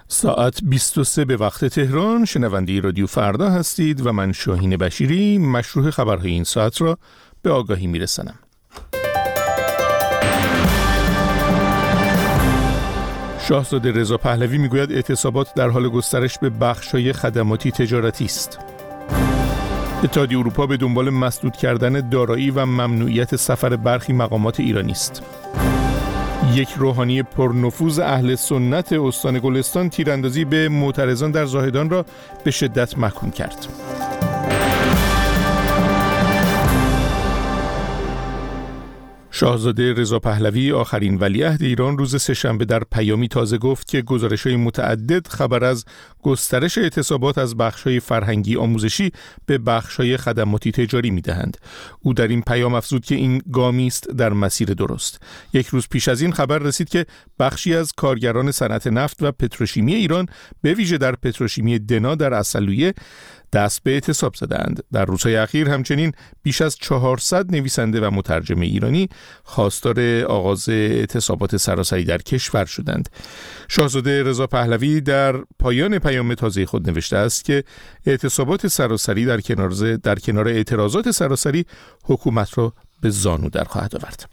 ساعت 23 به وقت تهران. شنونده رادیو فردا هستید و من شاهین بشیری مشروح خبرهای این ساعت را به آگاهی میرسانم. شاهزاده رضا پهلوی میگوید اعتصابات در حال گسترش به بخش‌های خدماتی تجارتی است. اتحادیه اروپا به دنبال مسدود کردن دارایی و ممنوعیت سفر برخی مقامات ایرانی است. یک روحانی پرنفوذ اهل سنت استان گلستان تیراندازی به معترضان در زاهدان را به شدت محکوم کرد. شاهزاده رضا پهلوی آخرین ولیعهد ایران روز سه‌شنبه در پیامی تازه گفت که گزارش‌های متعدد خبر از گسترش اعتصابات از بخش‌های فرهنگی آموزشی به بخش‌های خدماتی تجاری می‌دهند. او در این پیام افزود که این گامی است در مسیر درست. یک روز پیش از این خبر رسید که بخشی از کارگران صنعت نفت و پتروشیمی ایران به ویژه در پتروشیمی دنا در عسلویه دست به اعتصاب زدند. در روزهای اخیر همچنین بیش از 400 نویسنده و مترجم ایرانی خواستار آغاز اعتصابات سراسری در کشور شدند. شاهزاده رضا پهلوی در پایان پیام تازه خود نوشته است که اعتصابات سراسری در کنار اعتراضات سراسری حکومت را به زانو در خواهد آورد.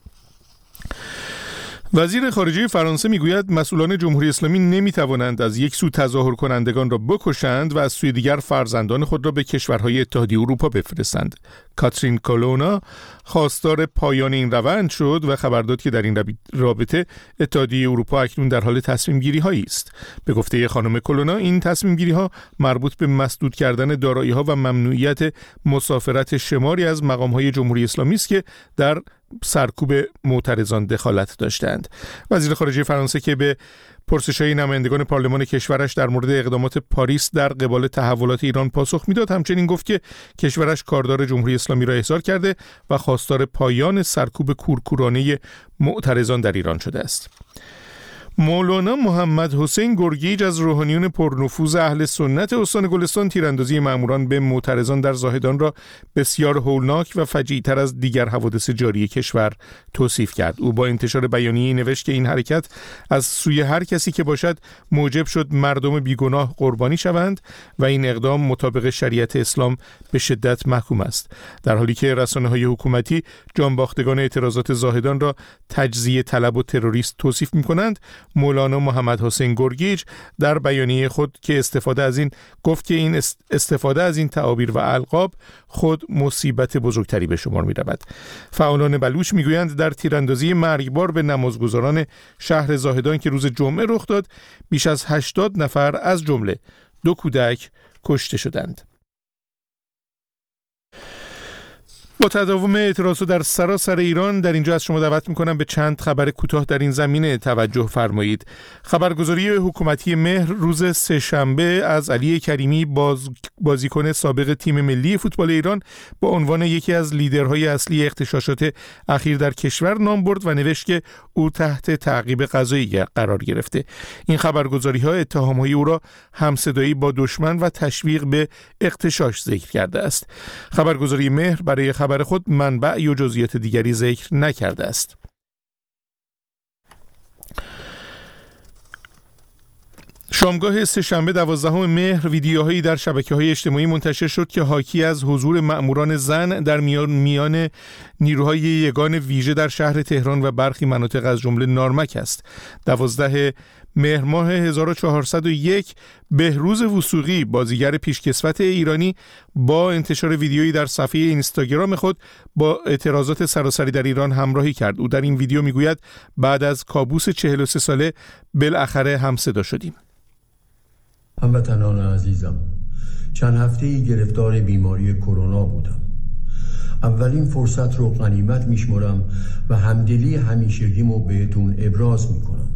وزیر خارجه فرانسه میگوید مسئولان جمهوری اسلامی نمیتوانند از یک سو تظاهر کنندگان را بکشند و از سوی دیگر فرزندان خود را به کشورهای اتحادیه اروپا بفرستند. کاترین کولونا خواستار پایان این روند شد و خبر داد که در این رابطه اتحادیه اروپا اکنون در حال تصمیم گیری هایی است. به گفته خانم کولونا این تصمیم گیری ها مربوط به مسدود کردن دارایی ها و ممنوعیت مسافرت شماری از مقام های جمهوری اسلامی است که در سرکوب معترضان دخالت داشتند. وزیر خارجه فرانسه که به پرسش‌های نمایندگان پارلمان کشورش در مورد اقدامات پاریس در قبال تحولات ایران پاسخ میداد همچنین گفت که کشورش کاردار جمهوری اسلامی را احضار کرده و خواستار پایان سرکوب کورکورانه معترضان در ایران شده است. مولانا محمد حسین گرگیج از روحانیون پرنفوذ اهل سنت استان گلستان تیراندازی ماموران به معترضان در زاهدان را بسیار هولناک و فجیع‌تر از دیگر حوادث جاری کشور توصیف کرد. او با انتشار بیانیه‌ای نوشت که این حرکت از سوی هر کسی که باشد موجب شد مردم بیگناه قربانی شوند و این اقدام مطابق شریعت اسلام به شدت محکوم است. در حالی که رسانه‌های حکومتی جانباختگان اعتراضات زاهدان را تجزیه طلب و تروریست توصیف می‌کنند، مولانا محمد حسین گرگیج در بیانیه خود که گفت که این استفاده از این تعابیر و القاب خود مصیبت بزرگتری به شمار می رود. فعالان بلوچ می گویند در تیراندازی مرگبار به نمازگزاران شهر زاهدان که روز جمعه رخ داد بیش از 80 نفر از جمله 2 کودک کشته شدند. با تداوم اعتراضات در سراسر ایران در اینجا از شما دعوت میکنم به چند خبر کوتاه در این زمینه توجه فرمایید. خبرگزاری حکومتی مهر روز سه‌شنبه از علی کریمی بازیکن سابق تیم ملی فوتبال ایران با عنوان یکی از لیدرهای اصلی اغتشاشات اخیر در کشور نام برد و نوشت که او تحت تعقیب قضایی قرار گرفته. این خبرگزاری ها اتهام‌های او را همصدایی با دشمن و تشویق به اغتشاش ذکر کرده است. خبرگزاری مهر برای خبر خود منبع یا جزئیات دیگری ذکر نکرده است. شامگاه سه‌شنبه 12 مهر ویدیوهایی در شبکه‌های اجتماعی منتشر شد که حاکی از حضور مأموران زن در میان نیروهای یگان ویژه در شهر تهران و برخی مناطق از جمله نارمک است. 12 مهر ماه 1401 بهروز وثوقی بازیگر پیشکسوت ایرانی با انتشار ویدیویی در صفحه اینستاگرام خود با اعتراضات سراسری در ایران همراهی کرد. او در این ویدیو میگوید بعد از کابوس 43 ساله بالاخره همصدا شدیم. هموطنان عزیزم، چند هفته‌ای گرفتار بیماری کرونا بودم. اولین فرصت رو غنیمت میشمرم و همدلی همیشگیمو بهتون ابراز میکنم.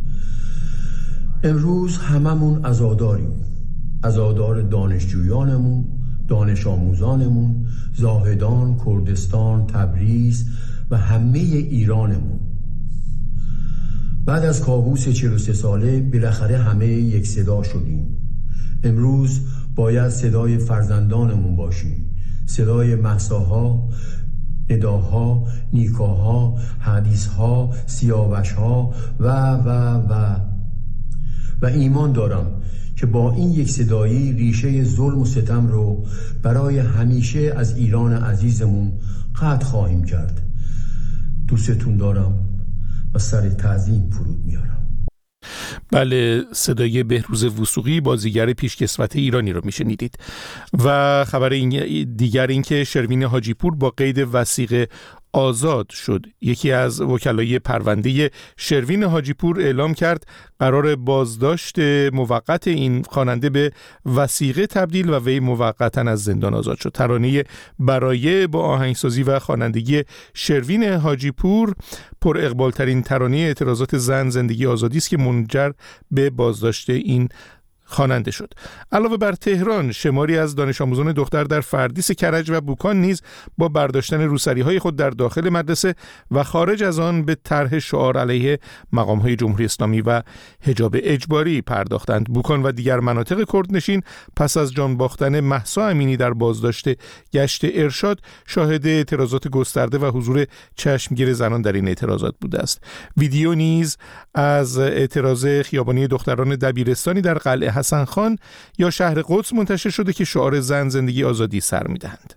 امروز هممون عزاداریم. عزادار دانشجویانمون، دانش آموزانمون، زاهدان، کردستان، تبریز و همه ایرانمون. بعد از کابوس 43 ساله بالاخره همه یک صدا شدیم. امروز باید صدای فرزندانمون باشیم، صدای مهساها، نداها، نیکاها، حدیثها، سیاوشها و و ایمان دارم که با این یک صدایی ریشه ظلم و ستم رو برای همیشه از ایران عزیزمون قطع خواهیم کرد. دوستتون دارم و سر تعظیم فرود میارم. بله، صدای بهروز وثوقی، بازیگر پیشکسوت ایرانی رو میشنیدید. و خبر دیگر این که شروین حاجی پور با قید وثیقه آزاد شد. یکی از وکلای پرونده شروین حاجی پور اعلام کرد قرار بازداشت موقت این خواننده به وثیقه تبدیل و وی موقتا از زندان آزاد شد. ترانه برایه با آهنگسازی و خوانندگی شروین حاجی پور پر اقبال ترین ترانه اعتراضات زن زندگی آزادی است که منجر به بازداشت این خواننده شد. علاوه بر تهران، شماری از دانش آموزان دختر در فردیس کرج و بوکان نیز با برداشتن روسری‌های خود در داخل مدرسه و خارج از آن به طرح شعار علیه مقام‌های جمهوری اسلامی و حجاب اجباری پرداختند. بوکان و دیگر مناطق کردنشین پس از جان باختن مهسا امینی در بازداشت گشت ارشاد شاهد اعتراضات گسترده و حضور چشمگیر زنان در این اعتراضات بوده است. ویدیو نیز از اعتراض خیابانی دختران دبیرستانی در قلعه حسن خان یا شهر قدس منتشر شده که شعار زن زندگی آزادی سر می‌دهند.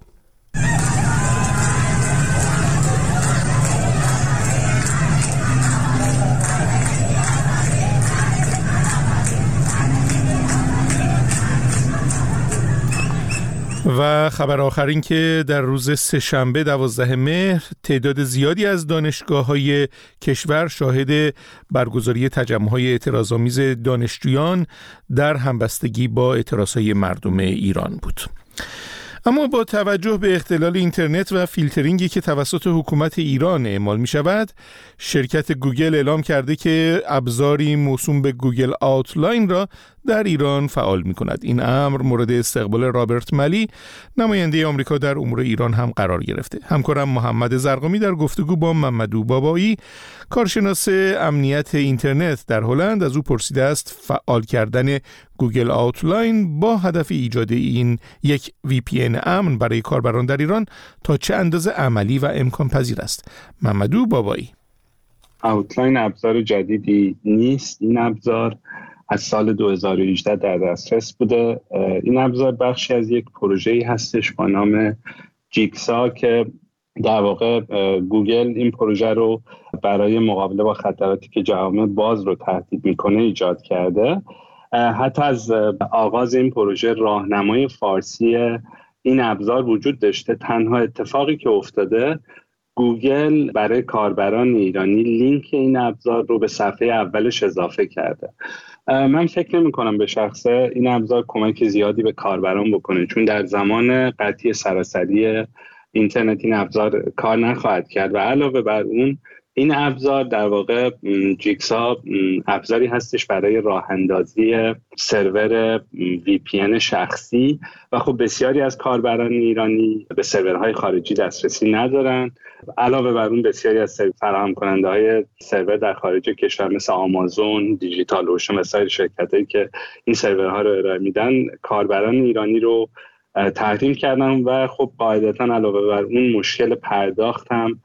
و خبر آخر این که در روز سه‌شنبه 12 مهر تعداد زیادی از دانشگاه‌های کشور شاهد برگزاری تجمع‌های اعتراض‌آمیز دانشجویان در همبستگی با اعتراض‌های مردم ایران بود. اما با توجه به اختلال اینترنت و فیلترینگی که توسط حکومت ایران اعمال می شود، شرکت گوگل اعلام کرده که ابزاری موسوم به گوگل آوتلاین را در ایران فعال می کند. این امر مورد استقبال رابرت ملی، نماینده آمریکا در امور ایران هم قرار گرفته. همکارم محمد زرقامی در گفتگو با ممدو بابایی، کارشناس امنیت اینترنت در هلند، از او پرسیده است فعال کردن گوگل آوتلاین با هدف ایجاد این یک VPN امن برای کاربران در ایران تا چه اندازه عملی و امکان پذیر است. ممدو بابایی: آوتلاین ابزار جدیدی نیست. این ابزار از سال 2018 در دسترس بوده. این ابزار بخشی از یک پروژه‌ای هستش با نام جیکسا که در واقع گوگل این پروژه رو برای مقابله با خطراتی که جوامع باز رو تهدید میکنه ایجاد کرده. حتی از آغاز این پروژه راهنمای فارسی این ابزار وجود داشته. تنها اتفاقی که افتاده، گوگل برای کاربران ایرانی لینک این ابزار رو به صفحه اولش اضافه کرده. من فکر نمی کنم به شخصه این ابزار کمک زیادی به کاربران بکنه، چون در زمان قطعی سراسری اینترنت این ابزار کار نخواهد کرد و علاوه بر اون این ابزار در واقع جیکسا ابزاری هستش برای راه اندازی سرور VPN شخصی و خب بسیاری از کاربران ایرانی به سرورهای خارجی دسترسی ندارن. علاوه بر اون بسیاری از فراهم کننده های سرور در خارج کشور مثل آمازون، دیجیتال اوشن و سایر شرکتایی که این سرورها رو ارائه میدن کاربران ایرانی رو تحریم کردن و خب قاعدتاً علاوه بر اون مشکل پرداخت هم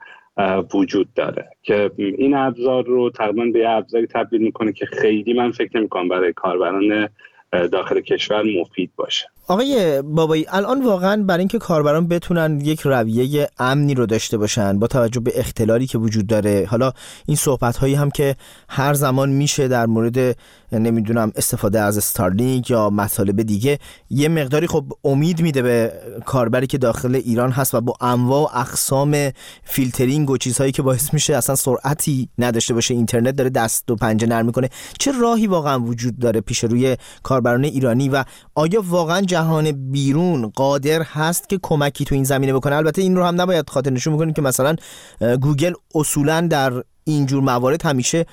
وجود داره که این ابزار رو تقریبا به ابزاری تبدیل میکنه که خیلی من فکر نمیکنم برای کاربران داخل کشور مفید باشه. آقای بابایی، الان واقعا برای اینکه کاربران بتونن یک رویه امنی رو داشته باشن با توجه به اختلالی که وجود داره، حالا این صحبت هایی هم که هر زمان میشه در مورد نمیدونم استفاده از استارلینک یا مطالب دیگه، یه مقداری خب امید میده به کاربری که داخل ایران هست و با انواع و اقسام فیلترینگ و چیزهایی که باعث میشه اصلا سرعتی نداشته باشه، اینترنت داره دست و پنجه نرم میکنه. چه راهی واقعا وجود داره پیش روی کاربران ایرانی و آیا واقعا جهان بیرون قادر هست که کمکی تو این زمینه بکنه؟ البته این رو هم نباید خاطر نشون بکنیم که مثلا گوگل اصولاً در اینجور موارد همیشه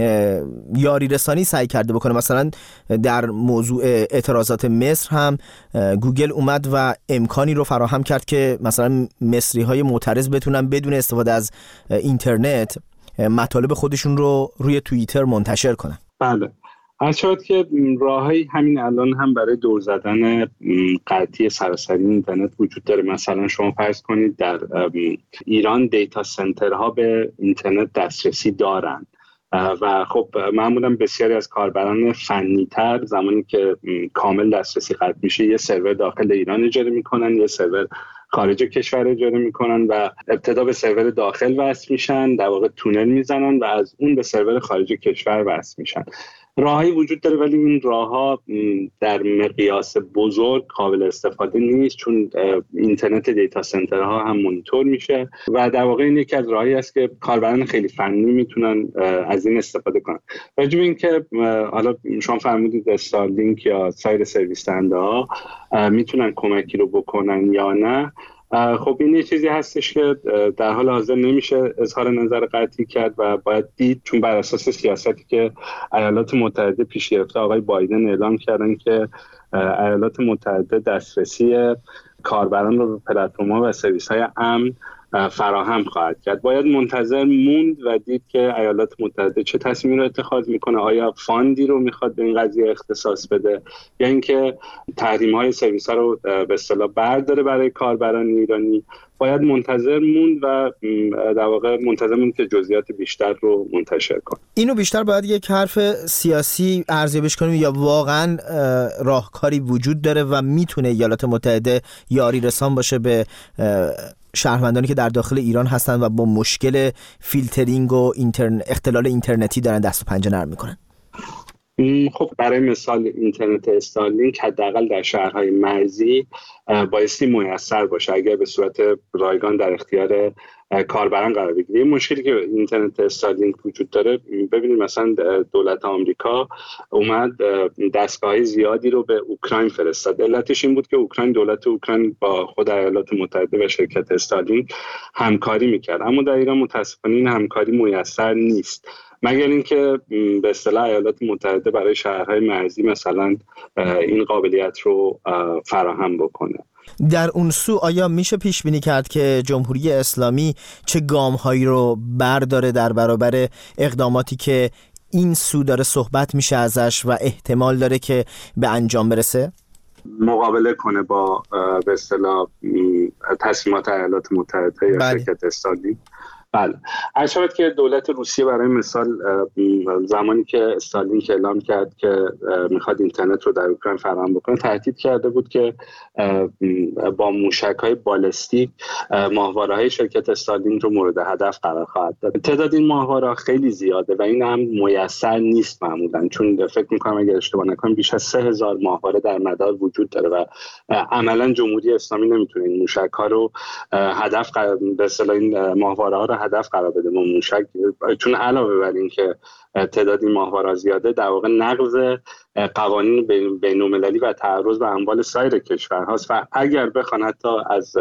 یاری رسانی سعی کرده بکنه. مثلا در موضوع اعتراضات مصر هم گوگل اومد و امکانی رو فراهم کرد که مثلا مصری‌های معترض بتونن بدون استفاده از اینترنت مطالب خودشون رو روی توییتر منتشر کنن. بله، از شد که راهی همین الان هم برای دور زدن قطعی سراسری اینترنت وجود داره. مثلا شما فرض کنید در ایران دیتا سنترها به اینترنت دسترسی دارن و خب معمولا بسیاری از کاربران فنی‌تر زمانی که کامل دسترسی قطع میشه یه سرور داخل ایران اجاره میکنن، یه سرور خارج کشور اجاره میکنن و ابتدا به سرور داخل وصل میشن، در واقع تونل میزنن و از اون به سرور خارج کشور وصل میشن. راهی وجود داره ولی این راهها در مقیاس بزرگ قابل استفاده نیست، چون اینترنت دیتا سنترها هم مونیتور میشه و در واقع این یکی از راهی است که کاربران خیلی فنی میتونن از این استفاده کنن. راجع به این که حالا شما فرمودید استارلینک یا سایر سرویس دهنده‌ها میتونن کمکی رو بکنن یا نه، خب این یه چیزی هستش که در حال حاضر نمیشه اظهار نظر قطعی کرد و باید دید، چون بر اساس سیاستی که ایالات متحده پیش گرفته آقای بایدن اعلام کردن که ایالات متحده دسترسی کاربران رو به پلتفرم‌ها و سرویس‌های امن فراهم خواهد کرد. باید منتظر موند و دید که ایالات متحده چه تصمیمی رو اتخاذ میکنه، آیا فاندی رو میخواد به این قضیه اختصاص بده یا اینکه تحریم‌های سرویس‌ها رو به اصطلاح برداره برای کاربران ایرانی. باید منتظر موند و در واقع منتظر موند که جزئیات بیشتر رو منتشر کنه. اینو بیشتر باید یک حرف سیاسی ارزیابیش کنیم یا واقعا راهکاری وجود داره و میتونه ایالات متحده یاری رسان باشه به شهروندانی که در داخل ایران هستن و با مشکل فیلترینگ و اختلال اینترنتی دارن دست و پنجه نرم میکنن؟ خب برای مثال اینترنت استارلینک حداقل در شهرهای مرزی بایستی میسر باشه اگر به صورت رایگان در اختیار کاربران قرار بگیره. مشکلی که اینترنت استارلینک وجود داره، ببینید مثلا دولت آمریکا اومد دستگاه زیادی رو به اوکراین فرستاد. علتش این بود که دولت اوکراین با خود ایالات متحده و شرکت استارلینک همکاری میکرد، اما در ایران متاسفانه این همکاری میسر نیست، مگر اینکه به اصطلاح ایالات متحده برای شهرهای مرزی مثلا این قابلیت رو فراهم بکنه. در اون سو آیا میشه پیش بینی کرد که جمهوری اسلامی چه گام‌هایی رو برداره در برابر اقداماتی که این سو داره صحبت میشه ازش و احتمال داره که به انجام برسه؟ مقابله کنه با به اصطلاح تصمیمات ایالات متحده یا شرکت استارلینک؟ بله. عرض شود که دولت روسیه برای مثال زمانی که استارلینک اعلام کرد که میخواد اینترنت رو در اوکراین فراهم بکنه، تهدید کرده بود که با موشک‌های بالستیک ماهواره‌های شرکت استارلینک رو مورد هدف قرار خواهد داد. تعداد این ماهواره‌ها خیلی زیاده و این هم میسر نیست معمولاً، چون فکر می‌کنم اگر اشتباه نکنم بیش از 3000 ماهواره در مدار وجود داره و عملاً جمهوری اسلامی نمیتونه این موشک‌ها رو هدف به اصطلاح این ماهواره‌ها رو هدف قرار بده با موشک، چون علاوه بر این که تعداد این ماهواره زیاده، در واقع نقض قوانین بین‌المللی و تعرض به اموال سایر کشورهاست و اگر بخوان حتی از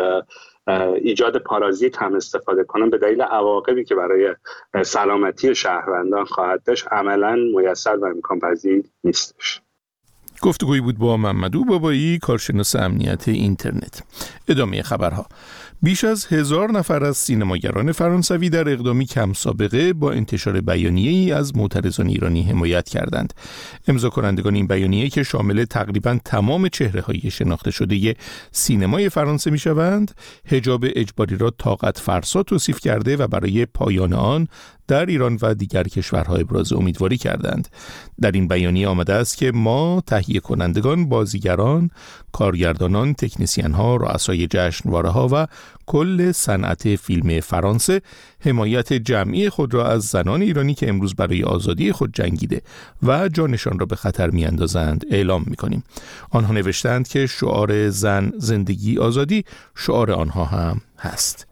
ایجاد پارازیت هم استفاده کنن به دلیل عواقبی که برای سلامتی شهروندان خواهد داشت، عملاً میسر و امکان پذیر نیستش. گفتگویی بود با محمدو بابایی، کارشناس امنیت اینترنت. ادامه خبرها. بیش از 1000 نفر از سینماگران فرانسوی در اقدامی کم سابقه با انتشار بیانیه‌ای از معترضان ایرانی حمایت کردند. امضا کنندگان این بیانیه که شامل تقریباً تمام چهره‌های شناخته شده سینمای فرانسه می‌شوند، حجاب اجباری را طاقت فرسا توصیف کرده و برای پایان آن در ایران و دیگر کشورها ابراز امیدواری کردند. در این بیانیه آمده است که ما تهیه کنندگان، بازیگران، کارگردانان، تکنسین‌ها، رؤسای جشنواره‌ها و کل صنعت فیلم فرانسه حمایت جمعی خود را از زنان ایرانی که امروز برای آزادی خود جنگیده و جانشان را به خطر می‌اندازند اعلام می‌کنیم. آنها نوشتند که شعار زن، زندگی، آزادی شعار آنها هم هست.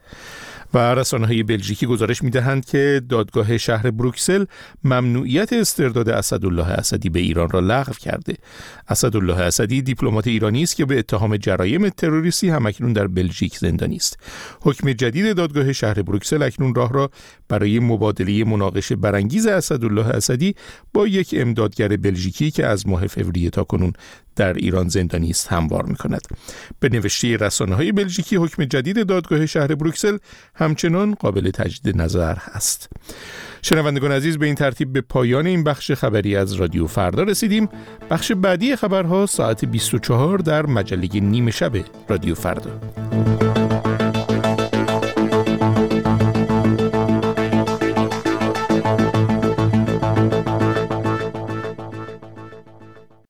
و رسانه‌های بلژیکی گزارش می‌دهند که دادگاه شهر بروکسل ممنوعیت استرداد اسدالله اسدی به ایران را لغو کرده. اسدالله اسدی دیپلمات ایرانی است که به اتهام جرایم تروریستی همکنون در بلژیک زندانی است. حکم جدید دادگاه شهر بروکسل اکنون راه را برای مبادله مناقشه برانگیز اسدالله اسدی با یک امدادگر بلژیکی که از ماه فوریه تا کنون در ایران زندانی است هموار می‌کند. به نوشته رسانه‌های بلژیکی حکم جدید دادگاه شهر بروکسل همچنان قابل تجدید نظر است. شنوندگان عزیز، به این ترتیب به پایان این بخش خبری از رادیو فردا رسیدیم. بخش بعدی خبرها ساعت 24 در مجله نیمه شب رادیو فردا.